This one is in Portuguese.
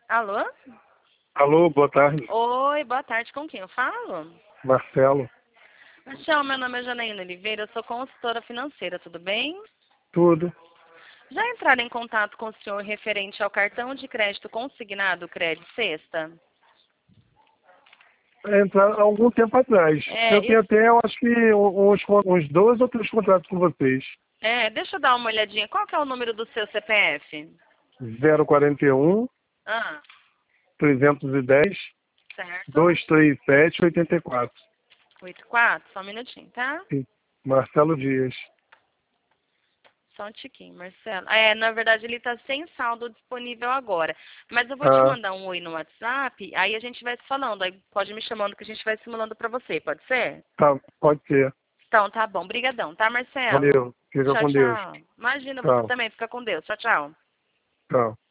Alô? Alô, boa tarde. Oi, boa tarde. Com quem eu falo? Marcelo. Marcelo, meu nome é Janaína Oliveira, eu sou consultora financeira, tudo bem? Tudo. Já entraram em contato com o senhor referente ao cartão de crédito consignado Crédito Sexta? Entrar há algum tempo atrás. É, Eu tenho até, eu acho que uns 2 ou 3 contratos com vocês. deixa eu dar uma olhadinha. Qual que é o número do seu CPF? 041 Ah, 310 certo. 237 84. 84, só um minutinho, tá? Sim. Marcelo Dias. Só um tiquinho, Marcelo. Na verdade ele tá sem saldo disponível agora. Mas eu vou te Ah, mandar um oi no WhatsApp, aí a gente vai se falando. Aí pode me chamando que a gente vai simulando pra você, pode ser? tá, pode ser. Então, tá bom. Brigadão, tá, Marcelo? Valeu. Fica Tchau, com Deus. tchau. Imagina, você Tchau. também. Fica com Deus. Tchau, tchau. Tchau.